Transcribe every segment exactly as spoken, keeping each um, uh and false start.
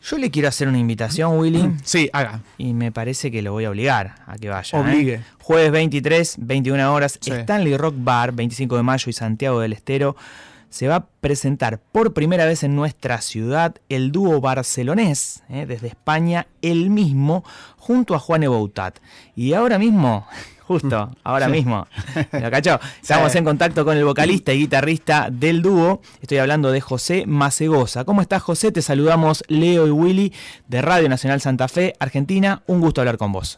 Yo le quiero hacer una invitación, Willy. Sí, haga. Y me parece que lo voy a obligar a que vaya. Obligue. ¿eh? Jueves veintitrés, veintiuna horas, Sí. Stanley Rock Bar, veinticinco de mayo y Santiago del Estero. Se va a presentar por primera vez en nuestra ciudad el dúo barcelonés, ¿eh? desde España, el mismo, junto a Juane Boutat. Y ahora mismo... Justo, ahora sí. mismo. ¿Lo cachó? Estamos sí. en contacto con el vocalista y guitarrista del dúo. Estoy hablando de José Macegosa. ¿Cómo estás, José? Te saludamos Leo y Willy de Radio Nacional Santa Fe, Argentina. Un gusto hablar con vos.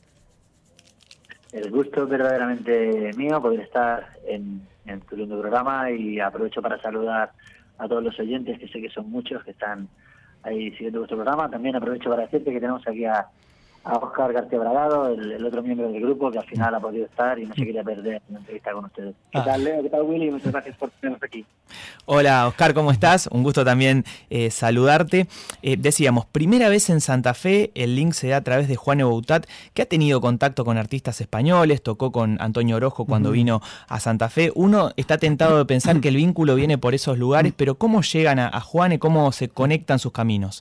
El gusto es verdaderamente mío poder estar en, en tu lindo programa, y aprovecho para saludar a todos los oyentes, que sé que son muchos que están ahí siguiendo vuestro programa. También aprovecho para decirte que tenemos aquí a a Óscar García Bragado, el, el otro miembro del grupo, que al final ha podido estar y no se quería perder una entrevista con ustedes. ¿Qué ah. tal, Leo? ¿Qué tal, Willy? Muchas gracias por tenernos aquí. Hola, Óscar, ¿cómo estás? Un gusto también eh, saludarte. Eh, decíamos, primera vez en Santa Fe, el link se da a través de Juane Boutat, que ha tenido contacto con artistas españoles, tocó con Antonio Orojo cuando uh-huh. vino a Santa Fe. Uno está tentado de pensar que el vínculo viene por esos lugares, pero ¿cómo llegan a, a Juane? ¿Cómo se conectan sus caminos?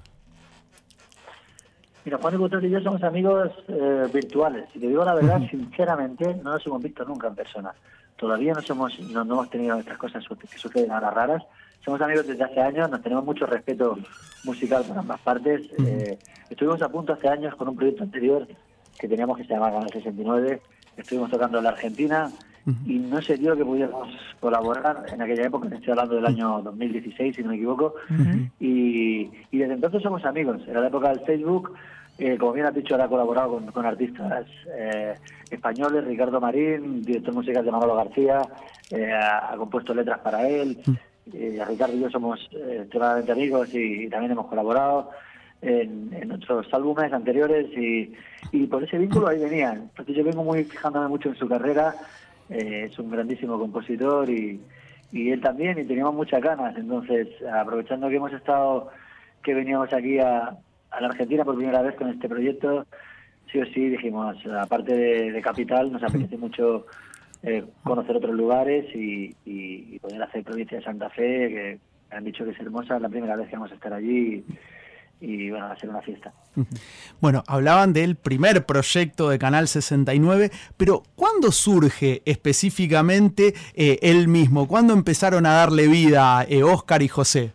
Mira, Juan y Boutat y yo somos amigos eh, virtuales. Si te digo la verdad, uh-huh. sinceramente, no nos hemos visto nunca en persona. Todavía no somos, no, no hemos tenido estas cosas que suceden ahora raras. Somos amigos desde hace años, nos tenemos mucho respeto musical por ambas partes. Uh-huh. Eh, estuvimos a punto hace años con un proyecto anterior que teníamos que se llamaba Canal sesenta y nueve. Estuvimos tocando en la Argentina uh-huh. y no se dio que pudiéramos colaborar en aquella época. Estoy hablando del año dos mil dieciséis, si no me equivoco. Uh-huh. Y, y desde entonces somos amigos. Era la época del Facebook. Eh, como bien has dicho, ahora ha colaborado con, con artistas eh, españoles. Ricardo Marín, director musical de Manolo García, eh, ha, ha compuesto letras para él. Eh, Ricardo y yo somos eh, extremadamente amigos y, y también hemos colaborado en, en otros álbumes anteriores, y, y por ese vínculo ahí venía. Entonces yo vengo muy fijándome mucho en su carrera. Eh, es un grandísimo compositor y, y él también, y teníamos muchas ganas. Entonces, aprovechando que hemos estado, que veníamos aquí a a la Argentina por primera vez con este proyecto, sí o sí dijimos, aparte de, de Capital, nos apetece mucho eh, conocer otros lugares y, y, y poder hacer provincia de Santa Fe, que me han dicho que es hermosa, es la primera vez que vamos a estar allí y, y bueno, va a ser una fiesta. Bueno, hablaban del primer proyecto de Canal sesenta y nueve, pero ¿cuándo surge específicamente eh, él mismo? ¿Cuándo empezaron a darle vida eh, Óscar y José?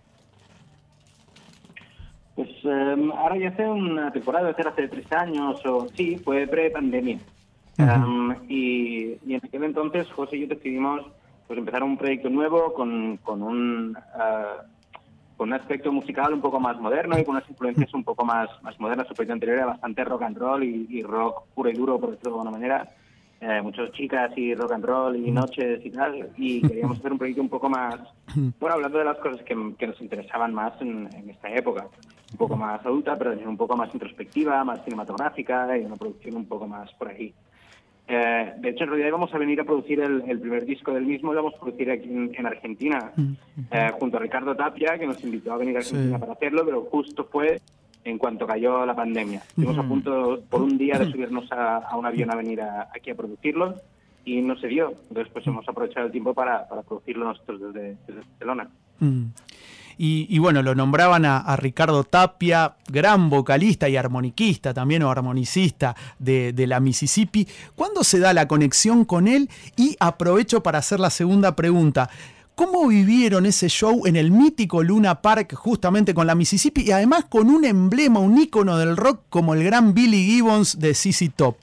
Pues eh, ahora ya hace una temporada, hace hace tres años o sí, fue pre-pandemia. Uh-huh. um, y, y en aquel entonces José y yo decidimos pues empezar un proyecto nuevo con, con un uh, con un aspecto musical un poco más moderno y con unas influencias un poco más, más modernas. Su proyecto anterior era bastante rock and roll y, y rock puro y duro, por decirlo de alguna manera. Eh, muchas chicas y rock and roll y noches y tal, y queríamos hacer un proyecto un poco más, bueno, hablando de las cosas que, que nos interesaban más en, en esta época, un poco más adulta, pero también un poco más introspectiva, más cinematográfica y una producción un poco más por ahí. Eh, de hecho, en realidad íbamos a venir a producir el, el primer disco del mismo, lo íbamos a producir aquí en, en Argentina, eh, junto a Ricardo Tapia, que nos invitó a venir a Argentina sí. para hacerlo, pero justo fue en cuanto cayó la pandemia. Estuvimos a punto por un día de subirnos a, a un avión a venir a, aquí a producirlo y no se dio. Entonces pues hemos aprovechado el tiempo para, para producirlo nosotros desde, desde Barcelona. Mm. Y, y bueno, lo nombraban a, a Ricardo Tapia, gran vocalista y armoniquista también, o armonicista de, de la Mississippi. ¿Cuándo se da la conexión con él? Y aprovecho para hacer la segunda pregunta. ¿Cómo vivieron ese show en el mítico Luna Park justamente con la Mississippi y además con un emblema, un ícono del rock como el gran Billy Gibbons de Z Z Top?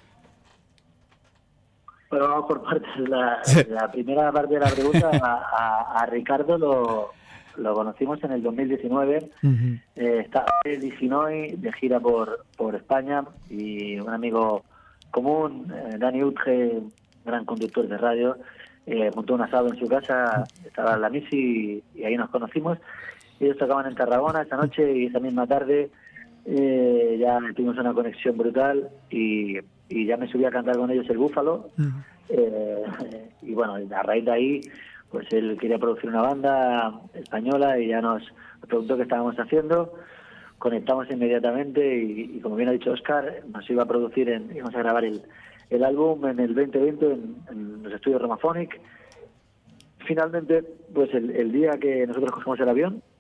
Bueno, vamos por partes. La, la primera parte de la pregunta, a, a, a Ricardo lo, lo conocimos en el dos mil diecinueve. Uh-huh. Eh, estaba en Illinois de gira por, por España y un amigo común, eh, Dani Utge, gran conductor de radio, Eh, montó un asado en su casa, estaba en la Misi y, y ahí nos conocimos. Ellos tocaban en Tarragona esa noche y esa misma tarde eh, ya tuvimos una conexión brutal y, y ya me subí a cantar con ellos el Búfalo. Uh-huh. eh, y bueno, a raíz de ahí pues él quería producir una banda española y ya nos preguntó qué estábamos haciendo. Conectamos inmediatamente y, y como bien ha dicho Óscar, nos iba a producir, en, íbamos a grabar el el álbum en el veinte veinte en, en los estudios Romaphonic. Finalmente, pues el, el día que nosotros cogemos el avión,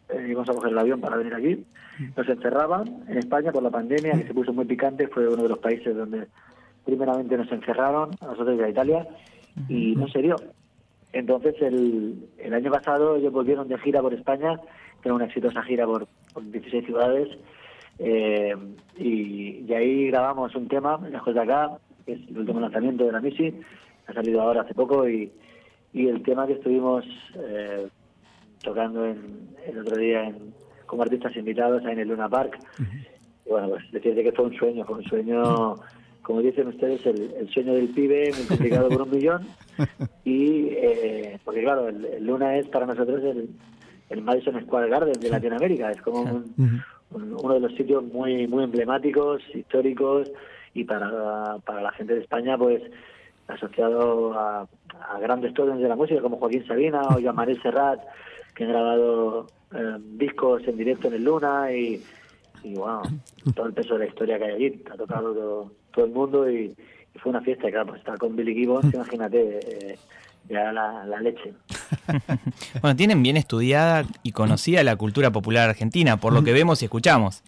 eh, íbamos a coger el avión para venir aquí, nos encerraban en España por la pandemia, que se puso muy picante, fue uno de los países donde primeramente nos encerraron, a nosotros y a Italia, y no se dio. Entonces el, el año pasado ellos volvieron de gira por España, que una exitosa gira por, por dieciséis ciudades, eh, y, y ahí grabamos un tema, Lejos de Acá, que es el último lanzamiento de la Misi, ha salido ahora hace poco, y, y el tema que estuvimos eh, tocando en, el otro día en, como artistas invitados ahí en el Luna Park. Uh-huh. Y bueno, pues decirte que fue un sueño, fue un sueño, como dicen ustedes, el, el sueño del pibe multiplicado por un millón. Y eh, porque claro, el, el Luna es para nosotros el, el Madison Square Garden de Latinoamérica, es como un, un, uno de los sitios muy muy emblemáticos, históricos, y para, para la gente de España, pues asociado a, a grandes torres de la música como Joaquín Sabina o Jean-Marie Serrat, que han grabado eh, discos en directo en el Luna, y, y bueno, todo el peso de la historia que hay allí, ha tocado todo, todo el mundo, y, y fue una fiesta, claro, pues estar con Billy Gibbons, imagínate, eh, ya la, la leche. Bueno, tienen bien estudiada y conocida la cultura popular argentina, por lo que vemos y escuchamos.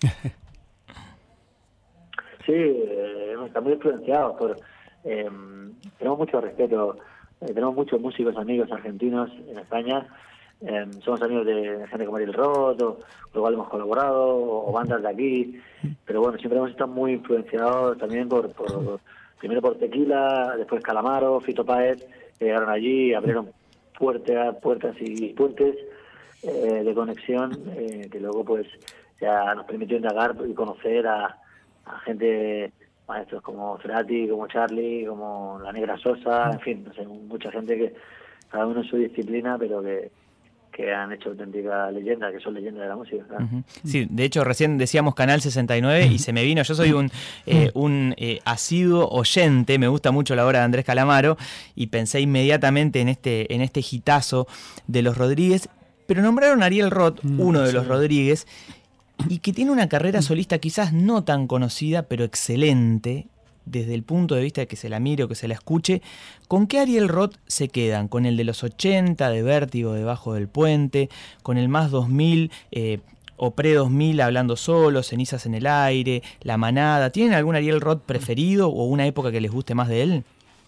Sí, eh, está muy influenciados por... Eh, tenemos mucho respeto, eh, tenemos muchos músicos amigos argentinos en España, eh, somos amigos de gente como Ariel Roth, o con lo cual hemos colaborado, o, o bandas de aquí, pero bueno, siempre hemos estado muy influenciados también por, por primero por Tequila, después Calamaro, Fito Páez, que llegaron allí, abrieron puertas, puertas y puentes eh, de conexión, eh, que luego pues ya nos permitió indagar y conocer a, a gente, maestros como Cerati, como Charlie, como La Negra Sosa, en fin, no sé, mucha gente que cada uno en su disciplina, pero que, que han hecho auténtica leyenda, que son leyendas de la música. ¿Claro? Uh-huh. Sí, de hecho recién decíamos Canal sesenta y nueve y se me vino, yo soy un, eh, un eh, asiduo oyente, me gusta mucho la obra de Andrés Calamaro, y pensé inmediatamente en este, en este hitazo de los Rodríguez, pero nombraron a Ariel Roth, uno de los Rodríguez, y que tiene una carrera solista quizás no tan conocida, pero excelente, desde el punto de vista de que se la mire o que se la escuche. ¿Con qué Ariel Roth se quedan? ¿Con el de los ochenta, de Vértigo debajo del puente? ¿Con el más dos mil eh, o pre dos mil, Hablando Solo, Cenizas en el Aire, La Manada? ¿Tienen algún Ariel Roth preferido o una época que les guste más de él?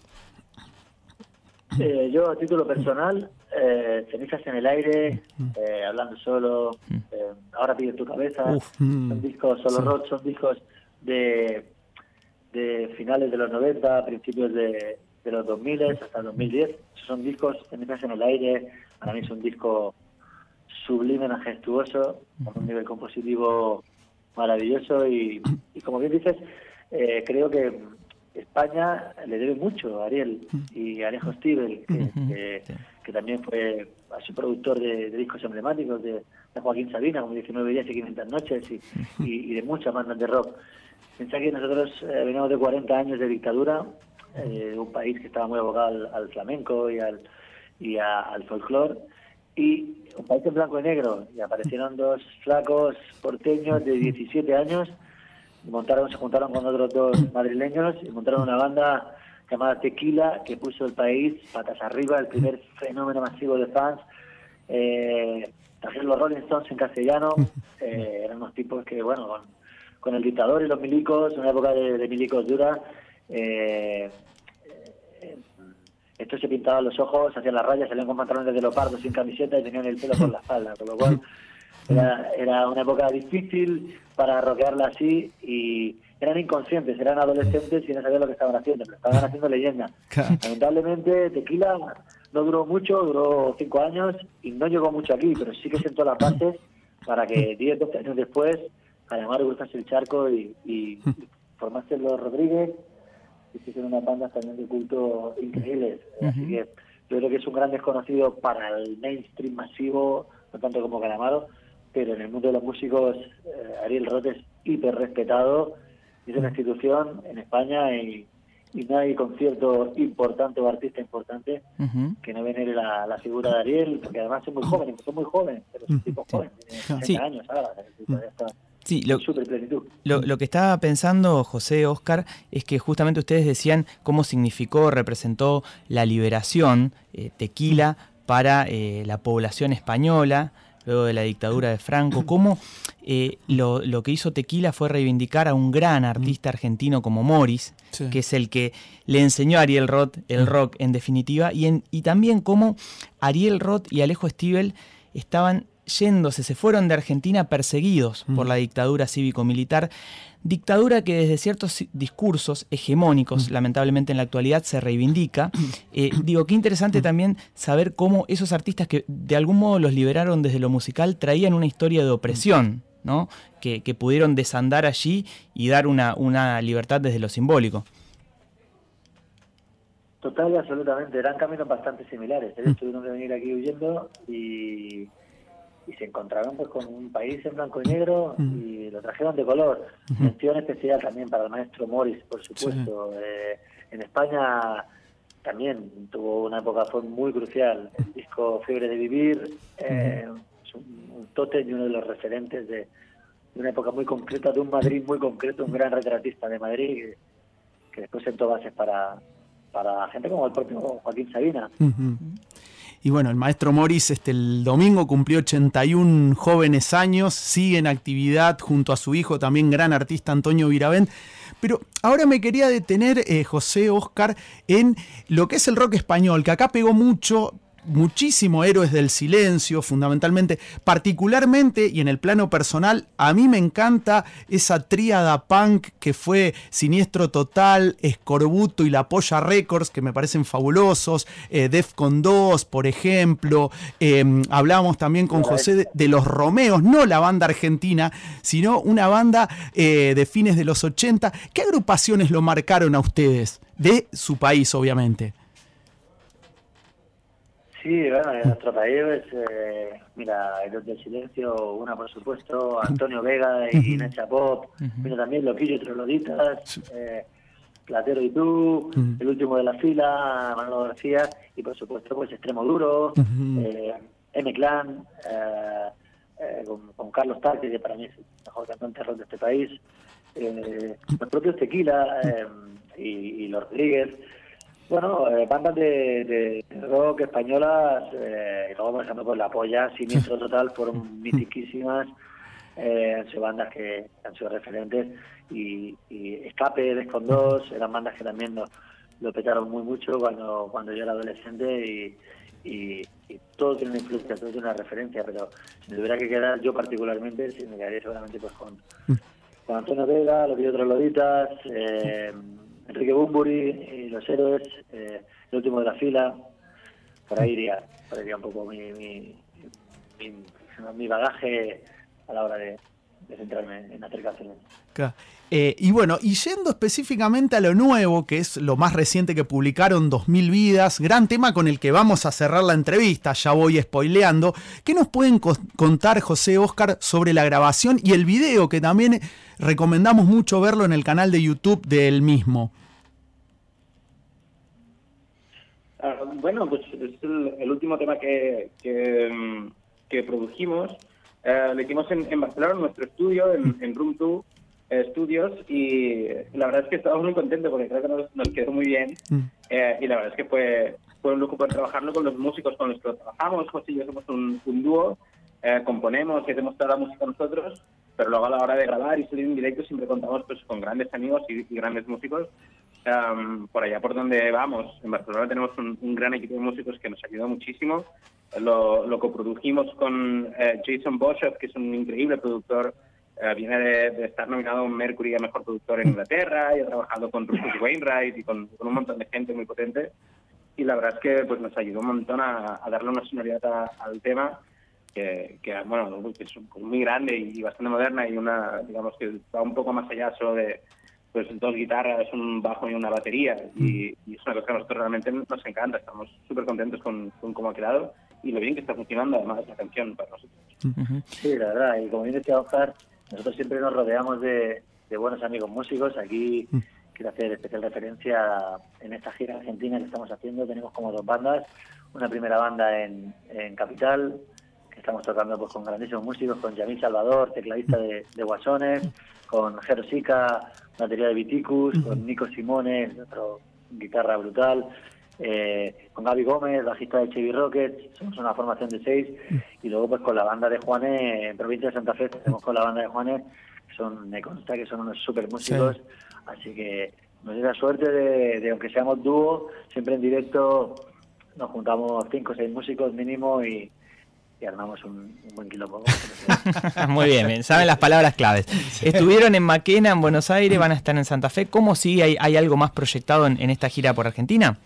Eh, yo, a título personal, eh, Cenizas en el Aire, eh, Hablando Solo, eh, Ahora Pide Tu Cabeza, Uf. son discos, Solo sí. Roth, son discos de, de finales de los noventa, principios de, de los dos mil, hasta el dos mil diez. Son discos, Cenizas en el Aire, para mí es un disco sublime, majestuoso, con un nivel compositivo maravilloso, y, y como bien dices, eh, creo que España le debe mucho a Ariel y a Alejo Stivel, que, que, que también fue su productor de, de discos emblemáticos, de, de Joaquín Sabina, como diecinueve días y quinientas noches, y, y, y de muchas bandas de rock. Pensá que nosotros eh, venimos de cuarenta años de dictadura, eh, un país que estaba muy abocado al, al flamenco y al, y a, al folclore, y un país en blanco y negro, y aparecieron dos flacos porteños de diecisiete años, montaron se juntaron con otros dos madrileños y montaron una banda llamada Tequila, que puso el país patas arriba, el primer fenómeno masivo de fans. Eh, trajeron los Rolling Stones en castellano, eh, eran unos tipos que, bueno, con, con el dictador y los milicos, una época de, de milicos dura, eh, eh, estos se pintaban los ojos, hacían las rayas, salían con pantalones de leopardo sin camiseta y tenían el pelo por la espalda, con lo cual Era, era una época difícil para rockearla así, y eran inconscientes, eran adolescentes y no sabían lo que estaban haciendo, pero estaban haciendo leyenda. Lamentablemente Tequila no duró mucho, duró cinco años y no llegó mucho aquí, pero sí que sentó las bases para que diez, doce años después Calamaro cruzase el charco y, y, y formase los Rodríguez, y hicieron unas bandas también de culto increíbles. Uh-huh. Así que yo creo que es un gran desconocido para el mainstream masivo, no tanto como Calamaro, pero en el mundo de los músicos eh, Ariel Roth es hiper respetado, es una institución en España, y, y no hay concierto importante o artista importante uh-huh. que no venere la, la figura de Ariel, porque además son muy jóvenes, son muy jóvenes, pero son tipos jóvenes, tienen sesenta sí. años ahora, ya está. Sí, lo, lo, lo que estaba pensando, José, Óscar, es que justamente ustedes decían cómo significó, representó la liberación, eh, Tequila, para eh, la población española, luego de la dictadura de Franco, cómo eh, lo, lo que hizo Tequila fue reivindicar a un gran artista argentino como Morris, sí. que es el que le enseñó a Ariel Roth el rock en definitiva, y, en, y también cómo Ariel Roth y Alejo Stivel estaban yéndose, se fueron de Argentina perseguidos mm. por la dictadura cívico-militar, dictadura que desde ciertos discursos hegemónicos, mm. lamentablemente en la actualidad, se reivindica. Eh, digo, qué interesante mm. también saber cómo esos artistas que de algún modo los liberaron desde lo musical traían una historia de opresión, ¿no? Que, que pudieron desandar allí y dar una, una libertad desde lo simbólico. Total y absolutamente, eran caminos bastante similares. Ellos tuvieron que venir aquí huyendo y... y se encontraron pues con un país en blanco y negro mm. y lo trajeron de color. Uh-huh. Mención especial también para el maestro Morris, por supuesto. Sí. Eh, en España también tuvo una época fue muy crucial. El disco Fiebre de Vivir eh, uh-huh. es un, un tótem y uno de los referentes de, de una época muy concreta, de un Madrid muy concreto, un gran retratista de Madrid que, que después sentó bases para, para gente como el propio Joaquín Sabina. Uh-huh. Y bueno, el maestro Morris este, el domingo cumplió ochenta y un jóvenes años, sigue en actividad junto a su hijo, también gran artista Antonio Viravent. Pero ahora me quería detener, eh, José, Óscar, en lo que es el rock español, que acá pegó mucho, muchísimo Héroes del Silencio, fundamentalmente, particularmente, y en el plano personal, a mí me encanta esa tríada punk que fue Siniestro Total, Escorbuto y La Polla Records, que me parecen fabulosos, eh, Defcon dos, por ejemplo, eh, hablábamos también con José de, de Los Romeos, no la banda argentina, sino una banda eh, de fines de los ochenta. ¿Qué agrupaciones lo marcaron a ustedes? De su país, obviamente. Sí, bueno, en nuestro país, eh, mira, Héroes del Silencio, una por supuesto, Antonio Vega y uh-huh. Necha Pop, uh-huh. mira también Loquillo y Trogloditas, eh, Platero y tú, uh-huh. El Último de la Fila, Manolo García, y por supuesto, pues Extremo Duro, uh-huh. eh, M-Clan, eh, eh, con, con Carlos Tarque, que para mí es el mejor cantante rock de este país, eh, los propios Tequila eh, y, y los Rodríguez. Bueno, eh, bandas de, de rock españolas, eh, y luego por ejemplo pues La Polla, Siniestro Total, fueron mitiquísimas, eh, han sido bandas que han sido referentes, y, y Escape, Defcon dos, eran bandas que también lo, lo petaron muy mucho cuando cuando yo era adolescente, y, y, y todo tiene una influencia, todo tiene una referencia, pero si me tuviera que quedar yo particularmente, sí, me quedaría seguramente pues con, con Antonio Vega, Los Trogloditas, eh, Enrique Bunbury y Los Héroes, eh, El Último de la Fila. Por ahí iría, por ahí iría un poco mi, mi, mi, mi bagaje a la hora de, de centrarme en hacer canciones. Claro. Eh, y bueno, y yendo específicamente a lo nuevo, que es lo más reciente que publicaron, dos mil vidas, gran tema con el que vamos a cerrar la entrevista, ya voy spoileando. ¿Qué nos pueden co- contar, José, Óscar, sobre la grabación y el video, que también recomendamos mucho verlo en el canal de YouTube del mismo? Uh, bueno, pues es el, el último tema que, que, que produjimos. Uh, lo hicimos en, en Barcelona, en nuestro estudio, en, en Room dos Studios, y la verdad es que estamos muy contentos porque creo que nos, nos quedó muy bien. Mm. Eh, y la verdad es que fue, fue un lujo poder trabajarlo con los músicos con los que trabajamos. José y yo somos un, un dúo, eh, componemos y hacemos toda la música nosotros, pero luego a la hora de grabar y salir en directo siempre contamos pues con grandes amigos y, y grandes músicos. Um, por allá por donde vamos, en Barcelona tenemos un, un gran equipo de músicos que nos ayudó muchísimo. Lo, lo coprodujimos con eh, Jason Boshoff, que es un increíble productor. Uh, viene de, de estar nominado a un Mercury a Mejor Productor en Inglaterra, y ha trabajado con Rufus Wainwright y con, con un montón de gente muy potente. Y la verdad es que pues nos ayudó un montón a, a darle una sonoridad a, al tema que, que bueno, que es muy grande y bastante moderna, y una, digamos, que va un poco más allá solo de pues dos guitarras, un bajo y una batería, y, y es una cosa que a nosotros realmente nos encanta. Estamos súper contentos con, con cómo ha quedado y lo bien que está funcionando además la canción para nosotros. Sí, la verdad, y como bien decía Óscar, nosotros siempre nos rodeamos de, de buenos amigos músicos. Aquí quiero hacer especial referencia en esta gira argentina que estamos haciendo. Tenemos como dos bandas, una primera banda en, en Capital, que estamos tocando pues con grandísimos músicos, con Yamil Salvador, tecladista de, de Guasones, con Jero Sica, batería de Viticus, con Nico Simone, otro guitarra brutal, eh, con Gaby Gómez, bajista de Chevy Rockets, somos una formación de seis, y luego pues con la banda de Juanes, en provincia de Santa Fe, tenemos con la banda de Juanes, que son, me consta que son unos super músicos, sí. Así que nos da la suerte de, de, aunque seamos dúo, siempre en directo nos juntamos cinco o seis músicos mínimo y, y armamos un, un buen quilombo. Muy bien, bien, saben las palabras claves. Sí. Estuvieron en Maquena, en Buenos Aires, van a estar en Santa Fe. ¿Cómo sigue? ¿Hay, hay algo más proyectado en, en esta gira por Argentina?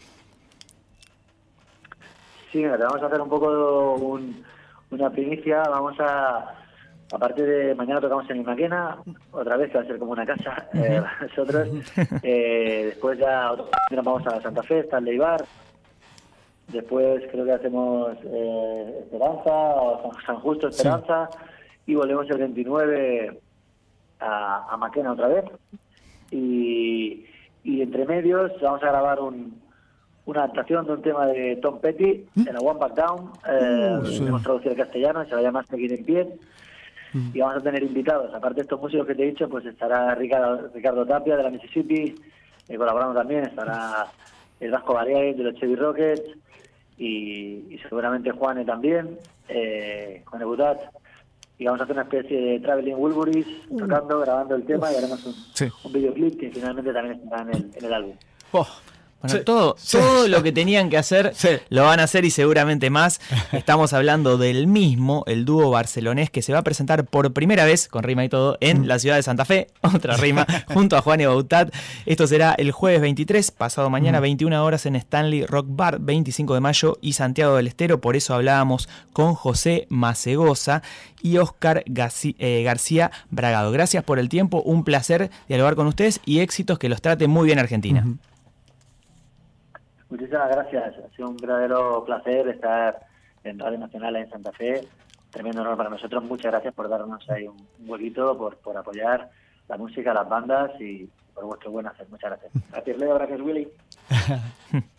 Sí, mira, te vamos a hacer un poco un, una primicia. Vamos a, aparte de mañana tocamos en Maquena, otra vez que va a ser como una casa eh, nosotros. Eh, después ya nos vamos a Santa Fe, está el Leibar. Después creo que hacemos eh, Esperanza, o San, San Justo, Esperanza, sí. Y volvemos el veintinueve a, a Maquena otra vez. Y, y entre medios vamos a grabar un, una adaptación de un tema de Tom Petty, ¿Mm? En la One Back Down, eh, uh, sí. Hemos traducido al castellano, se va a llamar Seguir en Pie. Mm. Y vamos a tener invitados, aparte de estos músicos que te he dicho, pues estará Ricardo, Ricardo Tapia de la Mississippi, eh, colaborando también, estará el Vasco Variay de los Chevy Rockets, y, y seguramente Juane también, eh, Juane Butat, y vamos a hacer una especie de Traveling Wilburys, uh. tocando, grabando el tema, y haremos un, sí. un videoclip que finalmente también estará en el, en el álbum. Oh. Bueno, sí, todo, sí, todo sí. lo que tenían que hacer sí. lo van a hacer y seguramente más. Estamos hablando del mismo, el dúo barcelonés que se va a presentar por primera vez, con rima y todo, en la ciudad de Santa Fe, otra rima, junto a Juane Butat. Esto será el jueves veintitrés, pasado mañana, veintiuna horas en Stanley Rock Bar, veinticinco de mayo y Santiago del Estero. Por eso hablábamos con José Macegosa y Oscar García, eh, García Bragado. Gracias por el tiempo, un placer dialogar con ustedes y éxitos, que los trate muy bien Argentina. Uh-huh. Muchísimas gracias, ha sido un verdadero placer estar en Radio Nacional en Santa Fe, tremendo honor para nosotros, muchas gracias por darnos ahí un huequito, por, por apoyar la música, las bandas y por vuestro buen hacer, muchas gracias. Gracias Leo, gracias Willy.